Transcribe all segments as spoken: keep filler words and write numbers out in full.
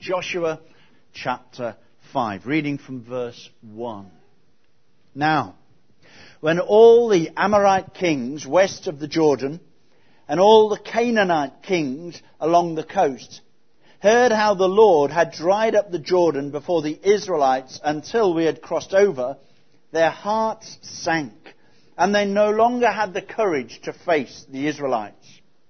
Joshua chapter five, reading from verse one. Now, when all the Amorite kings west of the Jordan and all the Canaanite kings along the coast heard how the Lord had dried up the Jordan before the Israelites until we had crossed over, their hearts sank, and they no longer had the courage to face the Israelites.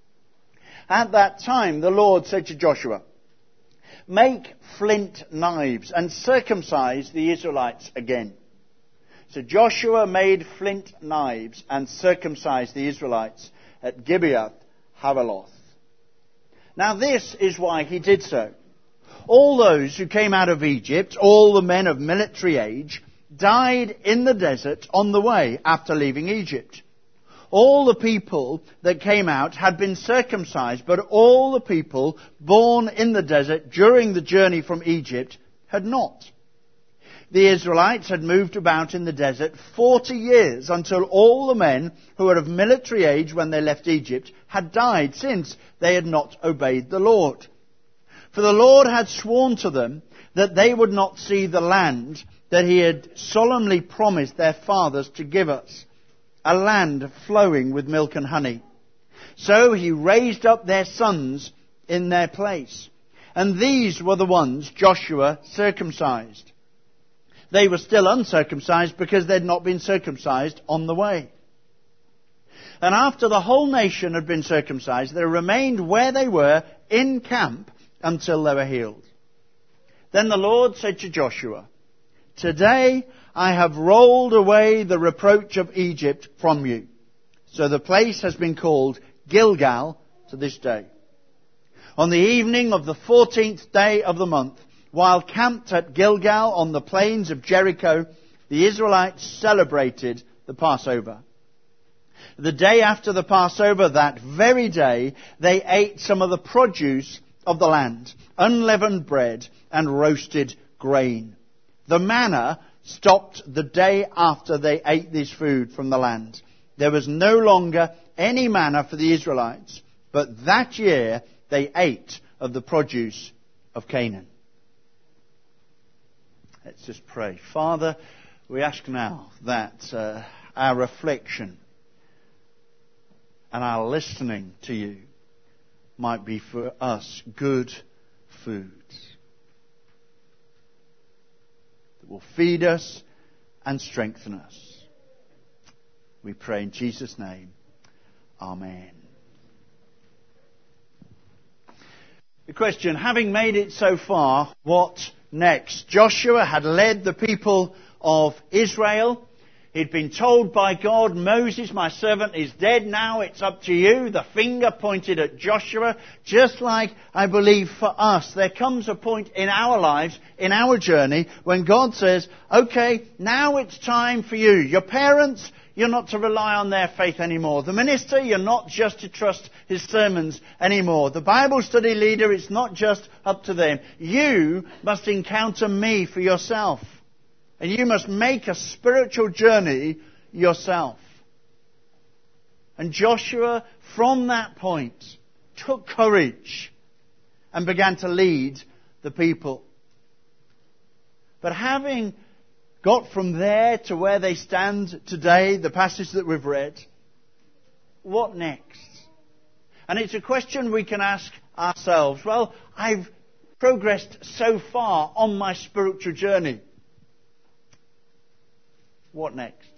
At that time the Lord said to Joshua, "Make flint knives and circumcise the Israelites again." So Joshua made flint knives and circumcised the Israelites at Gibeath Haviloth. Now this is why he did so. All those who came out of Egypt, all the men of military age, died in the desert on the way after leaving Egypt. All the people that came out had been circumcised, but all the people born in the desert during the journey from Egypt had not. The Israelites had moved about in the desert forty years until all the men who were of military age when they left Egypt had died, since they had not obeyed the Lord. For the Lord had sworn to them that they would not see the land that he had solemnly promised their fathers to give us, a land flowing with milk and honey. So he raised up their sons in their place, and these were the ones Joshua circumcised. They were still uncircumcised because they had not been circumcised on the way. And after the whole nation had been circumcised, they remained where they were in camp until they were healed. Then the Lord said to Joshua, "Today I have rolled away the reproach of Egypt from you." So the place has been called Gilgal to this day. On the evening of the fourteenth day of the month, while camped at Gilgal on the plains of Jericho, the Israelites celebrated the Passover. The day after the Passover, that very day, they ate some of the produce of the land, unleavened bread and roasted grain. The manna stopped the day after they ate this food from the land. There was no longer any manna for the Israelites, but that year they ate of the produce of Canaan. Let's just pray. Father, we ask now that uh, our reflection and our listening to you might be for us good food that will feed us and strengthen us. We pray in Jesus' name. Amen. The question, having made it so far, what next? Joshua had led the people of Israel. He'd been told by God, "Moses, my servant, is dead now. It's up to you." The finger pointed at Joshua, just like I believe for us. There comes a point in our lives, in our journey, when God says, "Okay, now it's time for you." Your parents, you're not to rely on their faith anymore. The minister, you're not just to trust his sermons anymore. The Bible study leader, it's not just up to them. You must encounter me for yourself. And you must make a spiritual journey yourself. And Joshua, from that point, took courage and began to lead the people. But having got from there to where they stand today, the passage that we've read, what next? And it's a question we can ask ourselves. Well, I've progressed so far on my spiritual journey. What next?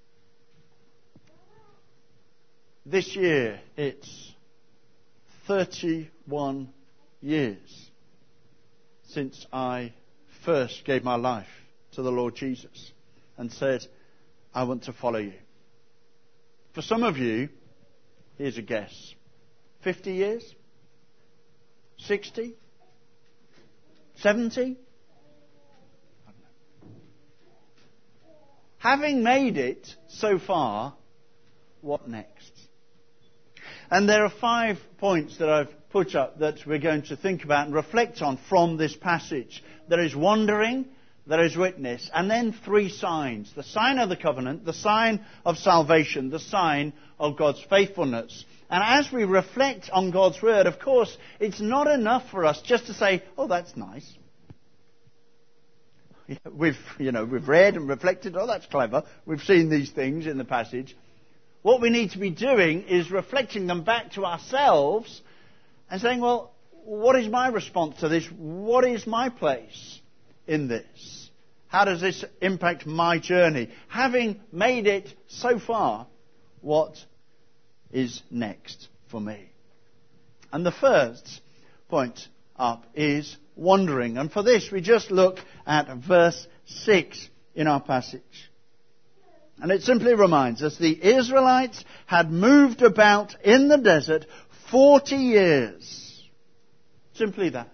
This year, it's thirty-one years since I first gave my life to the Lord Jesus and said, "I want to follow you." For some of you, here's a guess, fifty years? sixty? seventy? Having made it so far, what next? And there are five points that I've put up that we're going to think about and reflect on from this passage. There is wandering, there is witness, and then three signs. The sign of the covenant, the sign of salvation, the sign of God's faithfulness. And as we reflect on God's Word, of course, it's not enough for us just to say, oh, that's nice. We've, you know, we've read and reflected, oh, that's clever. We've seen these things in the passage. What we need to be doing is reflecting them back to ourselves and saying, well, what is my response to this? What is my place in this? How does this impact my journey? Having made it so far, what is next for me? And the first point up is wandering. And for this, we just look at verse six in our passage. And it simply reminds us the Israelites had moved about in the desert forty years. Simply that.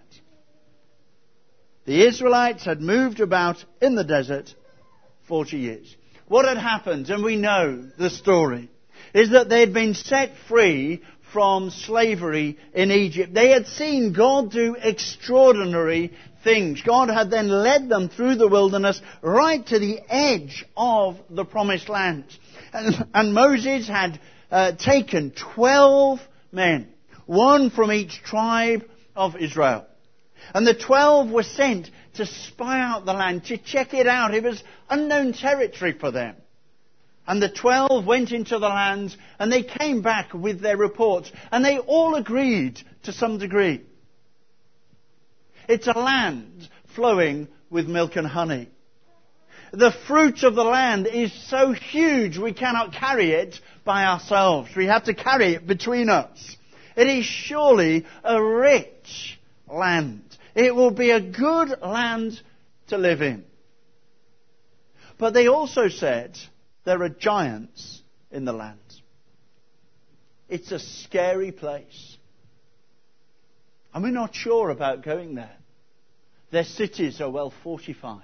The Israelites had moved about in the desert forty years. What had happened, and we know the story, is that they had been set free from slavery in Egypt. They had seen God do extraordinary things. God had then led them through the wilderness right to the edge of the promised land. And, and Moses had uh, taken twelve men, one from each tribe of Israel. And the twelve were sent to spy out the land, to check it out. It was unknown territory for them. And the twelve went into the land and they came back with their reports. And they all agreed to some degree. It's a land flowing with milk and honey. The fruit of the land is so huge we cannot carry it by ourselves. We have to carry it between us. It is surely a rich land. It will be a good land to live in. But they also said there are giants in the land. It's a scary place. And we're not sure about going there. Their cities are well fortified.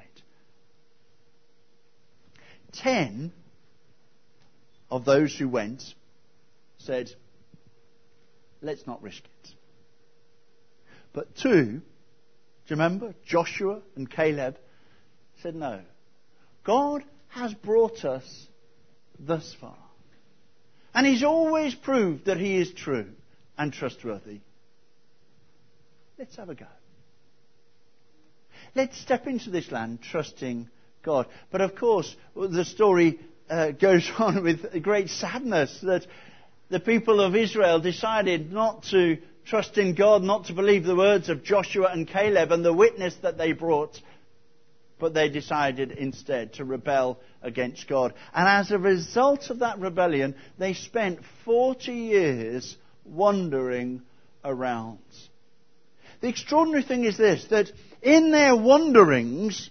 Ten of those who went said, let's not risk it. But two, do you remember? Joshua and Caleb said, no. God has brought us thus far. And He's always proved that He is true and trustworthy. Let's have a go. Let's step into this land trusting God. But of course, the story uh, goes on with great sadness that the people of Israel decided not to trust in God, not to believe the words of Joshua and Caleb and the witness that they brought, but they decided instead to rebel against God. And as a result of that rebellion, they spent forty years wandering around. The extraordinary thing is this, that in their wanderings,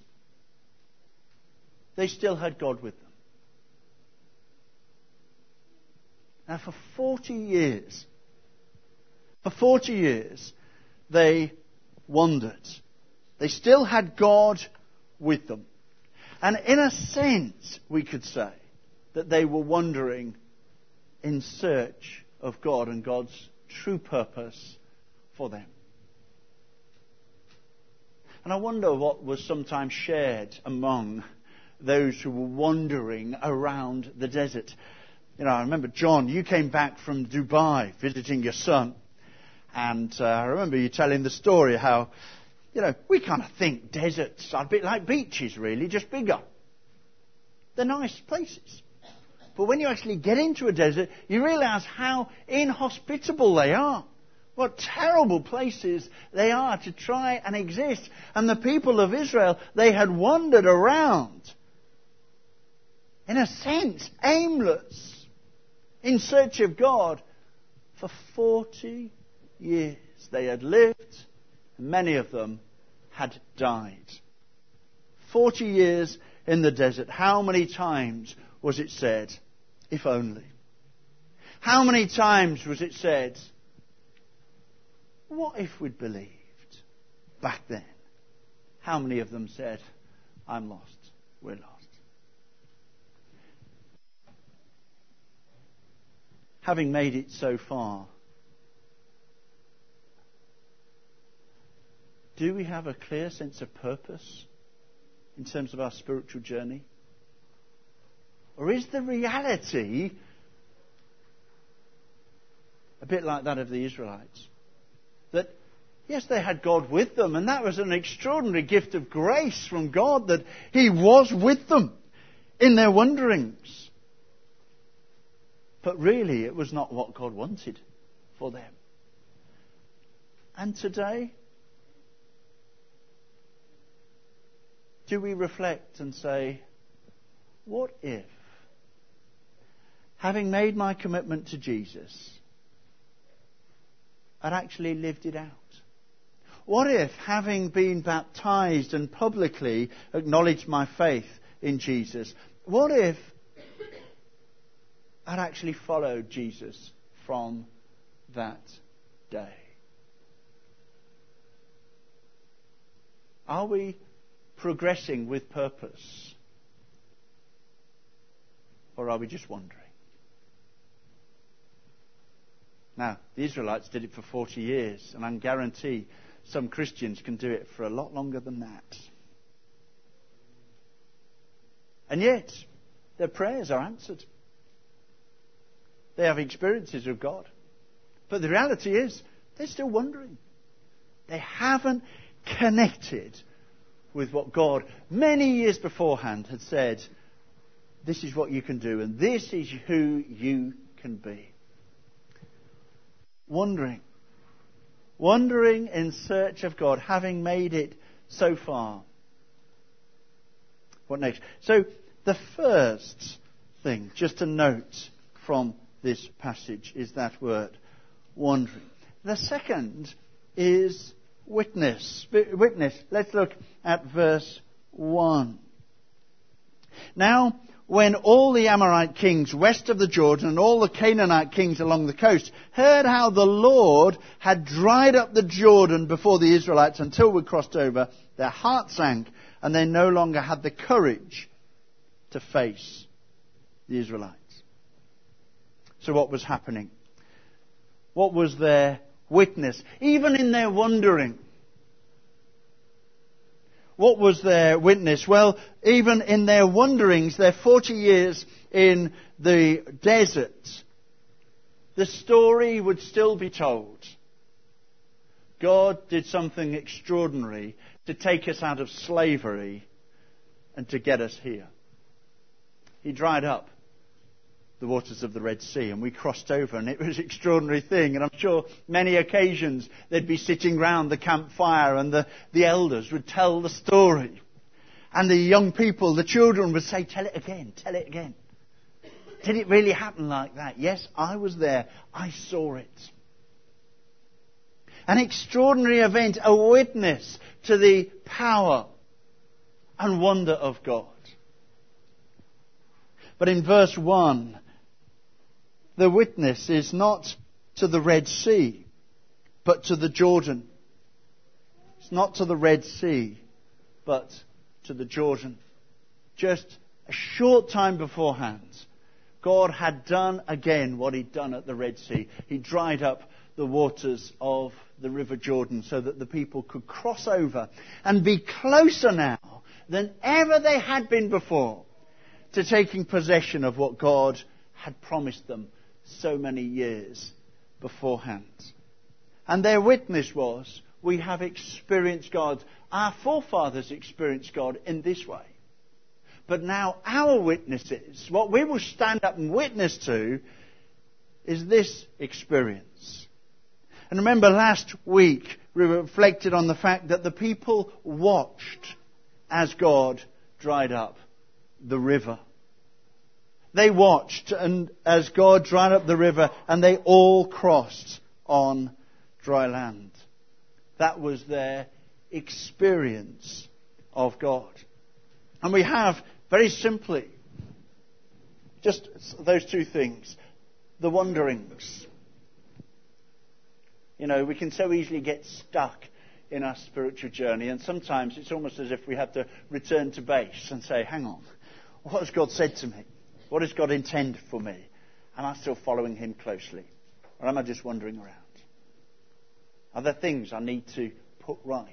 they still had God with them. Now for forty years, for forty years, they wandered. They still had God with them. And in a sense, we could say that they were wandering in search of God and God's true purpose for them. And I wonder what was sometimes shared among those who were wandering around the desert. You know, I remember, John, you came back from Dubai visiting your son. And uh, I remember you telling the story how, you know, we kind of think deserts are a bit like beaches, really, just bigger. They're nice places. But when you actually get into a desert, you realize how inhospitable they are. What terrible places they are to try and exist. And the people of Israel, they had wandered around, in a sense, aimless, in search of God for forty years. They had lived, and many of them had died. Forty years in the desert. How many times was it said, if only? How many times was it said, what if we'd believed back then? How many of them said, I'm lost, we're lost? Having made it so far, do we have a clear sense of purpose in terms of our spiritual journey? Or is the reality a bit like that of the Israelites. That, yes, they had God with them, and that was an extraordinary gift of grace from God, that He was with them in their wanderings. But really, it was not what God wanted for them. And today, do we reflect and say, what if, having made my commitment to Jesus, I'd actually lived it out? What if, having been baptized and publicly acknowledged my faith in Jesus, what if I'd actually followed Jesus from that day? Are we progressing with purpose? Or are we just wandering? Now, the Israelites did it for forty years, and I guarantee some Christians can do it for a lot longer than that. And yet, their prayers are answered. They have experiences of God. But the reality is, they're still wandering. They haven't connected with what God, many years beforehand, had said, this is what you can do, and this is who you can be. Wandering. Wandering in search of God, having made it so far. What next? So, the first thing, just a note from this passage, is that word, wandering. The second is witness. Witness. Let's look at verse one. Now, when all the Amorite kings west of the Jordan and all the Canaanite kings along the coast heard how the Lord had dried up the Jordan before the Israelites until we crossed over, their heart sank, and they no longer had the courage to face the Israelites. So what was happening? What was their witness? Even in their wandering, what was their witness? Well, even in their wanderings, their forty years in the desert, the story would still be told. God did something extraordinary to take us out of slavery and to get us here. He dried up the waters of the Red Sea, and we crossed over, and it was an extraordinary thing. And I'm sure many occasions they'd be sitting round the campfire, and the, the elders would tell the story. And the young people, the children, would say, tell it again, tell it again. Did it really happen like that? Yes, I was there. I saw it. An extraordinary event, a witness to the power and wonder of God. But in verse one, the witness is not to the Red Sea, but to the Jordan. It's not to the Red Sea, but to the Jordan. Just a short time beforehand, God had done again what He'd done at the Red Sea. He dried up the waters of the River Jordan so that the people could cross over and be closer now than ever they had been before to taking possession of what God had promised them so many years beforehand. And their witness was, we have experienced God. Our forefathers experienced God in this way. But now our witnesses, what we will stand up and witness to, is this experience. And remember, last week we reflected on the fact that the people watched as God dried up the river. They watched and as God dried up the river, and they all crossed on dry land. That was their experience of God. And we have, very simply, just those two things. The wanderings. You know, we can so easily get stuck in our spiritual journey, and sometimes it's almost as if we have to return to base and say, hang on, what has God said to me? What does God intend for me? Am I still following Him closely? Or am I just wandering around? Are there things I need to put right?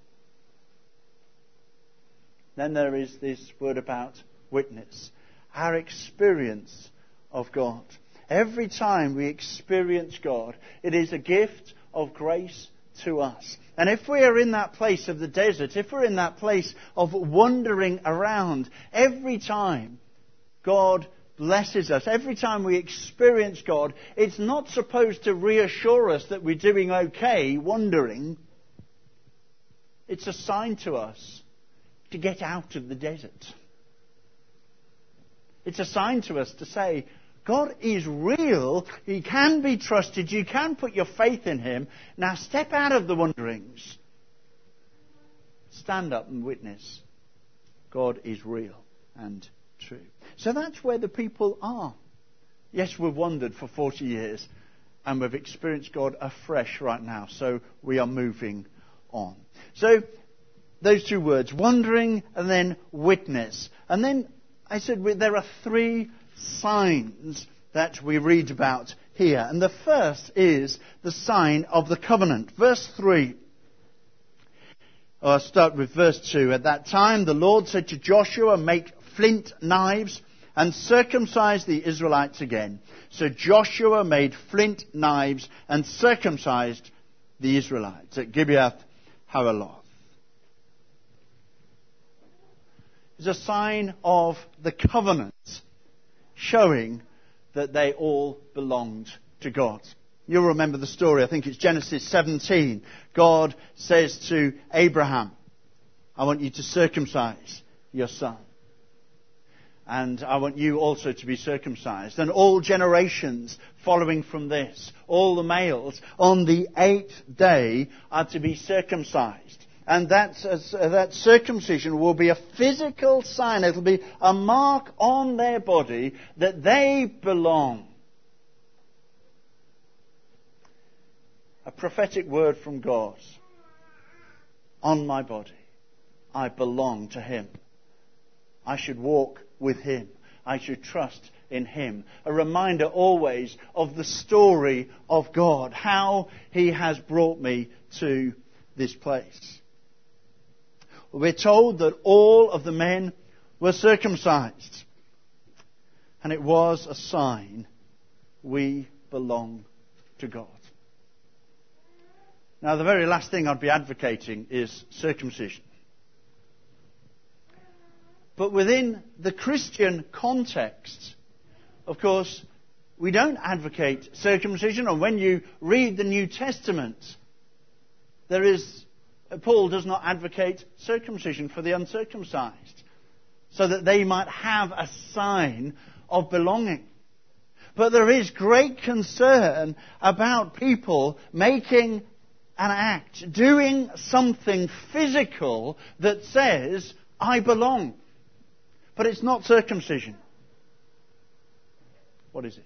Then there is this word about witness. Our experience of God. Every time we experience God, it is a gift of grace to us. And if we are in that place of the desert, if we're in that place of wandering around, every time God blesses us, every time we experience God, it's not supposed to reassure us that we're doing okay wandering. It's a sign to us to get out of the desert. It's a sign to us to say, God is real. He can be trusted. You can put your faith in Him. Now step out of the wanderings. Stand up and witness. God is real and true. So that's where the people are. Yes, we've wandered for forty years and we've experienced God afresh right now. So we are moving on. So those two words, wandering and then witness. And then I said there are three signs that we read about here. And the first is the sign of the covenant. Verse three. I'll start with verse two. At that time the Lord said to Joshua, make flint knives and circumcise the Israelites again. So Joshua made flint knives and circumcised the Israelites at Gibeath Haaraloth. It's a sign of the covenant, showing that they all belonged to God. You'll remember the story. I think it's Genesis seventeen. God says to Abraham, I want you to circumcise your son. And I want you also to be circumcised. And all generations following from this, all the males, on the eighth day are to be circumcised. And that, uh, that circumcision will be a physical sign. It will be a mark on their body that they belong. A prophetic word from God. On my body, I belong to Him. I should walk with Him. I should trust in Him. A reminder always of the story of God. How He has brought me to this place. We're told that all of the men were circumcised. And it was a sign we belong to God. Now, the very last thing I'd be advocating is circumcision. But within the Christian context, of course, we don't advocate circumcision. And when you read the New Testament, there is... Paul does not advocate circumcision for the uncircumcised, so that they might have a sign of belonging. But there is great concern about people making an act, doing something physical that says, I belong. But it's not circumcision. What is it?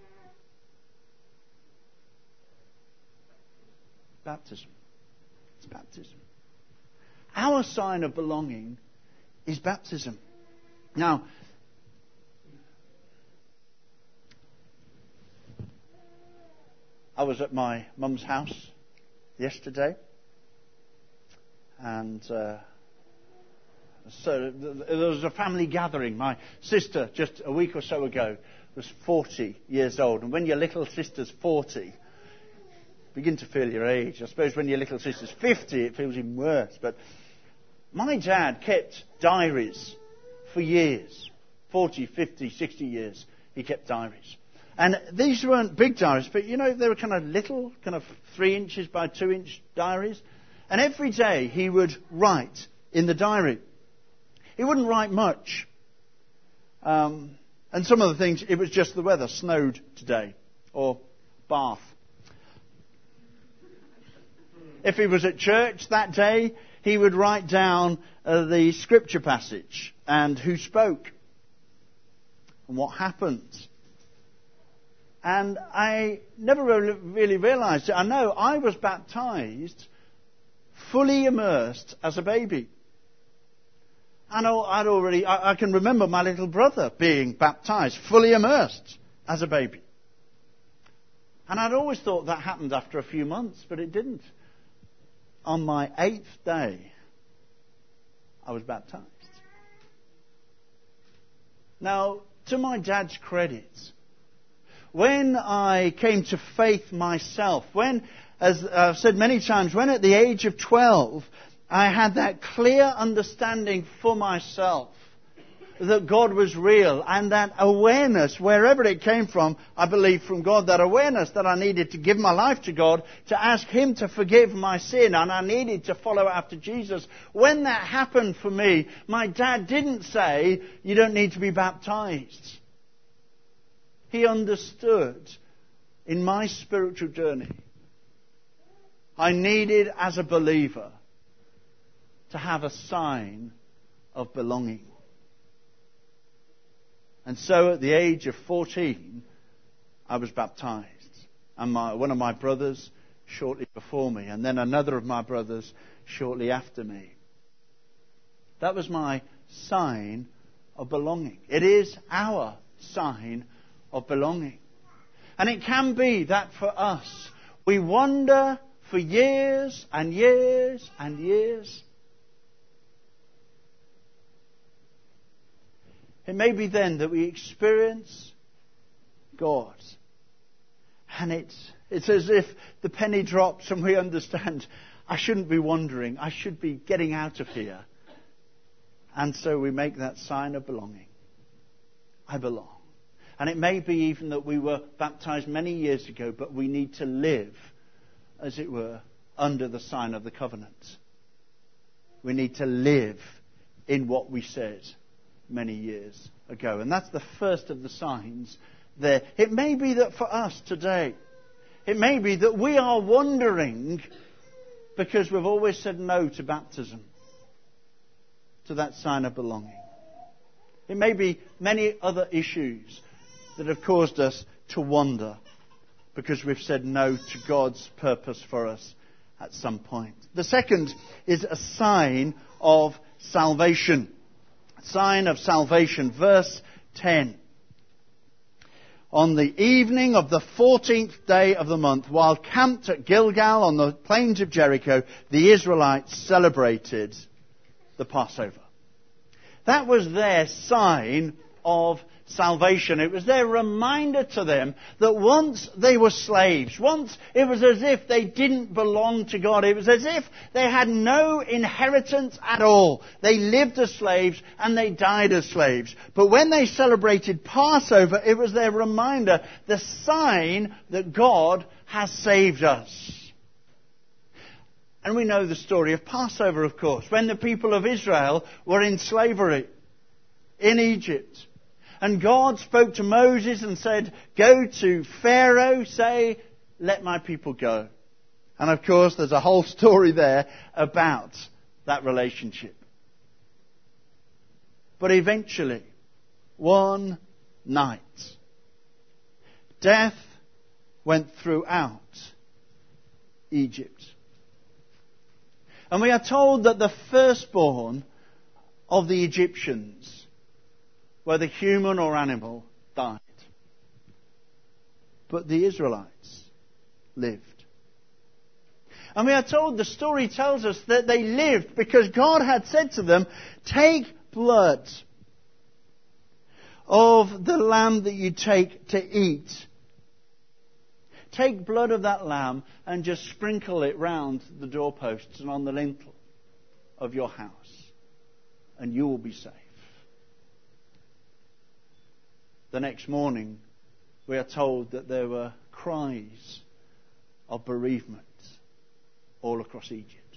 Baptism. It's baptism. Our sign of belonging is baptism. Now, I was at my mum's house yesterday, and uh, so there was a family gathering. My sister, just a week or so ago, was forty years old, and when your little sister's forty, begin to feel your age. I suppose when your little sister's fifty, it feels even worse. But my dad kept diaries for years. forty, fifty, sixty years he kept diaries. And these weren't big diaries, but you know, they were kind of little, kind of three inches by two inch diaries. And every day he would write in the diary. He wouldn't write much. Um, and some of the things, it was just the weather. Snowed today. Or Bath. If he was at church that day, he would write down uh, the scripture passage and who spoke and what happened. And I never really, really realised it. I know I was baptised fully immersed as a baby. I know I'd already, I, I can remember my little brother being baptised fully immersed as a baby. And I'd always thought that happened after a few months, but it didn't. On my eighth day, I was baptised. Now, to my dad's credit, when I came to faith myself, when, as I've said many times, when at the age of twelve, I had that clear understanding for myself that God was real, and that awareness, wherever it came from, I believe from God, that awareness that I needed to give my life to God, to ask Him to forgive my sin, and I needed to follow after Jesus. When that happened for me, my dad didn't say, you don't need to be baptized. He understood in my spiritual journey, I needed, as a believer, to have a sign of belonging. And so at the age of fourteen, I was baptized. And my, one of my brothers shortly before me, and then another of my brothers shortly after me. That was my sign of belonging. It is our sign of belonging. And it can be that for us, we wander for years and years and years. It may be then that we experience God. And it's, it's as if the penny drops and we understand, I shouldn't be wandering. I should be getting out of here. And so we make that sign of belonging. I belong. And it may be even that we were baptized many years ago, but we need to live, as it were, under the sign of the covenant. We need to live in what we said many years ago. And that's the first of the signs there. It may be that for us today, it may be that we are wandering because we've always said no to baptism, to that sign of belonging. It may be many other issues that have caused us to wander because we've said no to God's purpose for us at some point. The second is a sign of salvation. Sign of salvation. Verse ten. On the evening of the fourteenth day of the month, while camped at Gilgal on the plains of Jericho, the Israelites celebrated the Passover. That was their sign of salvation. It was their reminder to them that once they were slaves, once it was as if they didn't belong to God. It was as if they had no inheritance at all. They lived as slaves and they died as slaves. But when they celebrated Passover, it was their reminder, the sign that God has saved us. And we know the story of Passover, of course, when the people of Israel were in slavery in Egypt. And God spoke to Moses and said, go to Pharaoh, say, let my people go. And of course, there's a whole story there about that relationship. But eventually, one night, death went throughout Egypt. And we are told that the firstborn of the Egyptians, whether human or animal, died. But the Israelites lived. And we are told, the story tells us that they lived because God had said to them, take blood of the lamb that you take to eat. Take blood of that lamb and just sprinkle it round the doorposts and on the lintel of your house, and you will be safe. The next morning, we are told that there were cries of bereavement all across Egypt.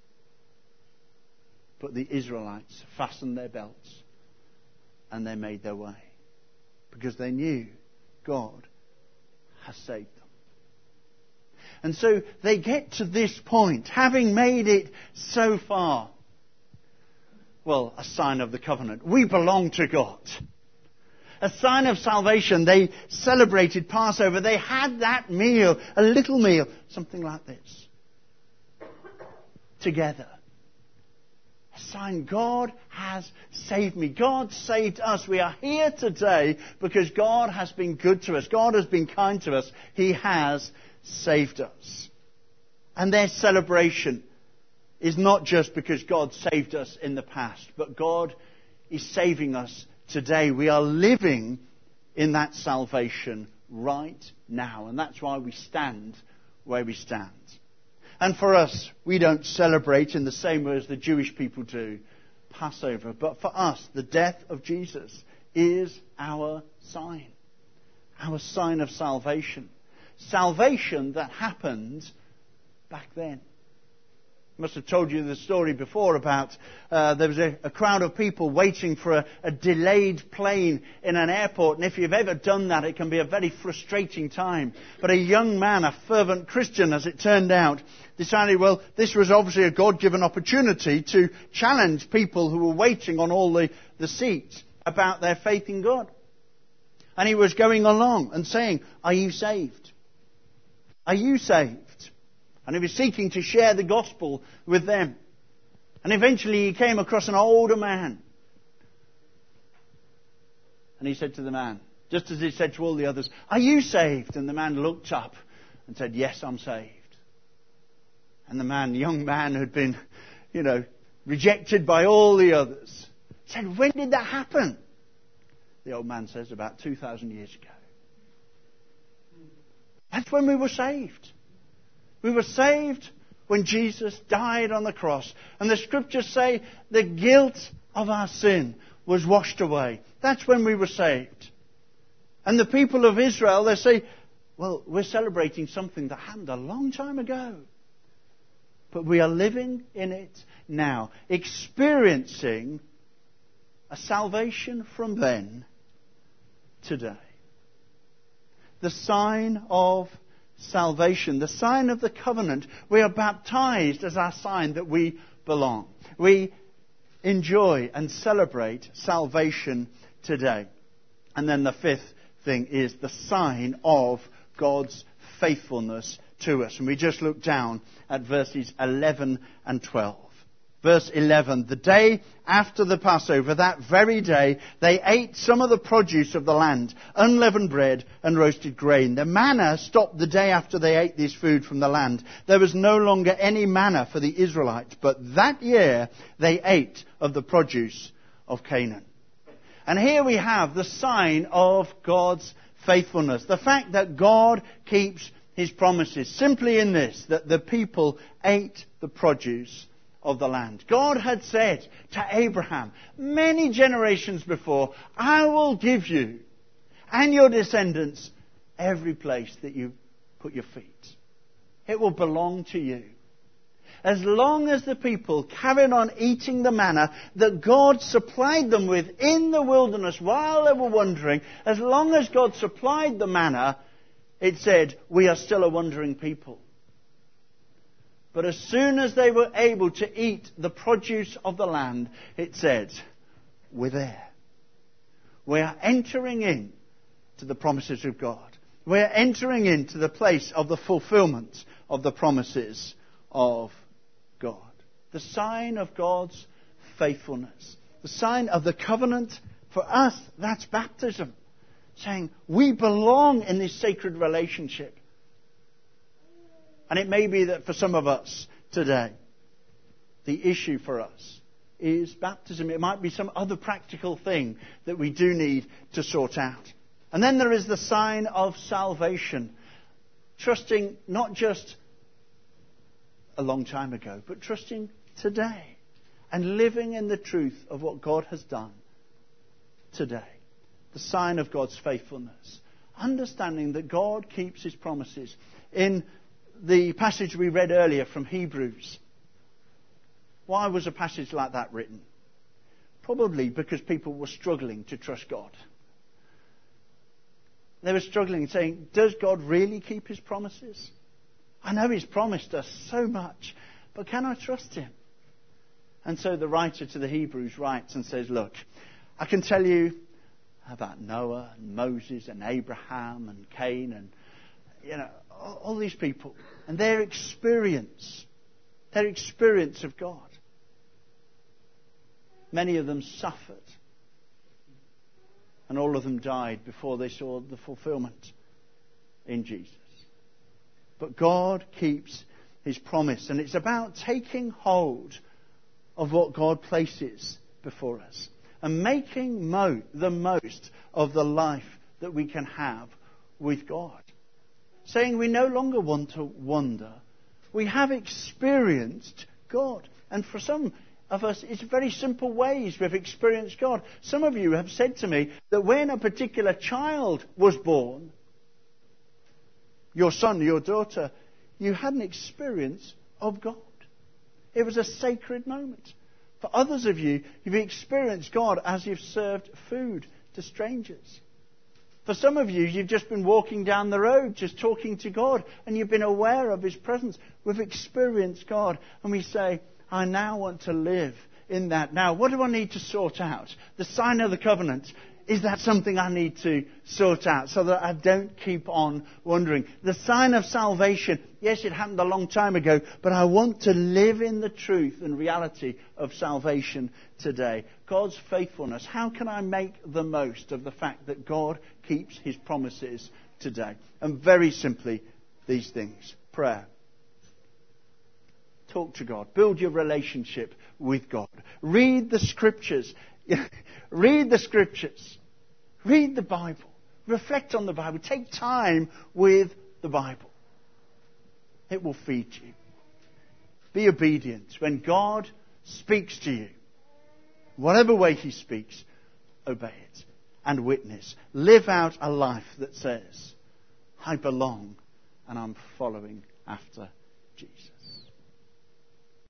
But the Israelites fastened their belts and they made their way because they knew God has saved them. And so they get to this point, having made it so far. Well, a sign of the covenant. We belong to God. A sign of salvation. They celebrated Passover. They had that meal, a little meal, something like this, together. A sign, God has saved me. God saved us. We are here today because God has been good to us. God has been kind to us. He has saved us. And their celebration is not just because God saved us in the past, but God is saving us today. We are living in that salvation right now. And that's why we stand where we stand. And for us, we don't celebrate in the same way as the Jewish people do Passover. But for us, the death of Jesus is our sign. Our sign of salvation. Salvation that happened back then. I must have told you the story before about uh, there was a, a crowd of people waiting for a, a delayed plane in an airport. And if you've ever done that, it can be a very frustrating time. But a young man, a fervent Christian as it turned out, decided, well, this was obviously a God-given opportunity to challenge people who were waiting on all the, the seats about their faith in God. And he was going along and saying, are you saved? Are you saved? And he was seeking to share the gospel with them. And eventually he came across an older man. And he said to the man, just as he said to all the others, are you saved? And the man looked up and said, yes, I'm saved. And the man, the young man who had been, you know, rejected by all the others, said, when did that happen? The old man says, about two thousand years ago. That's when we were saved. We were saved when Jesus died on the cross. And the scriptures say the guilt of our sin was washed away. That's when we were saved. And the people of Israel, they say, well, we're celebrating something that happened a long time ago. But we are living in it now, experiencing a salvation from then today. The sign of salvation, the sign of the covenant. We are baptized as our sign that we belong. We enjoy and celebrate salvation today. And then the fifth thing is the sign of God's faithfulness to us. And we just look down at verses eleven and twelve. Verse eleven, the day after the Passover, that very day, they ate some of the produce of the land, unleavened bread and roasted grain. The manna stopped the day after they ate this food from the land. There was no longer any manna for the Israelites, but that year they ate of the produce of Canaan. And here we have the sign of God's faithfulness. The fact that God keeps His promises. Simply in this, that the people ate the produce of the land. God had said to Abraham many generations before, I will give you and your descendants every place that you put your feet. It will belong to you. As long as the people carried on eating the manna that God supplied them with in the wilderness while they were wandering, as long as God supplied the manna, it said, we are still a wandering people. But as soon as they were able to eat the produce of the land, it said, we're there. We are entering in to the promises of God. We are entering into the place of the fulfillment of the promises of God. The sign of God's faithfulness. The sign of the covenant for us, that's baptism. Saying we belong in this sacred relationship. And it may be that for some of us today, the issue for us is baptism. It might be some other practical thing that we do need to sort out. And then there is the sign of salvation. Trusting not just a long time ago, but trusting today. And living in the truth of what God has done today. The sign of God's faithfulness. Understanding that God keeps His promises. In the passage we read earlier from Hebrews, why was a passage like that written? Probably because people were struggling to trust God. They were struggling, saying, does God really keep His promises? I know He's promised us so much, but can I trust Him? And so the writer to the Hebrews writes and says, look, I can tell you about Noah and Moses and Abraham and Cain and, you know, all, all these people and their experience, their experience of God. Many of them suffered. And all of them died before they saw the fulfillment in Jesus. But God keeps His promise. And it's about taking hold of what God places before us. And making mo- the most of the life that we can have with God. Saying we no longer want to wonder. We have experienced God. And for some of us, it's very simple ways we've experienced God. Some of you have said to me that when a particular child was born, your son, your daughter, you had an experience of God. It was a sacred moment. For others of you, you've experienced God as you've served food to strangers. For some of you, you've just been walking down the road, just talking to God, and you've been aware of His presence. We've experienced God, and we say, I now want to live in that. Now, what do I need to sort out? The sign of the covenant. Is that something I need to sort out so that I don't keep on wondering? The sign of salvation, yes, it happened a long time ago, but I want to live in the truth and reality of salvation today. God's faithfulness. How can I make the most of the fact that God keeps His promises today? And very simply, these things. Prayer. Talk to God. Build your relationship with God. Read the Scriptures. Read the Scriptures. Read the Bible. Reflect on the Bible. Take time with the Bible. It will feed you. Be obedient. When God speaks to you, whatever way He speaks, obey it and witness. Live out a life that says, I belong and I'm following after Jesus.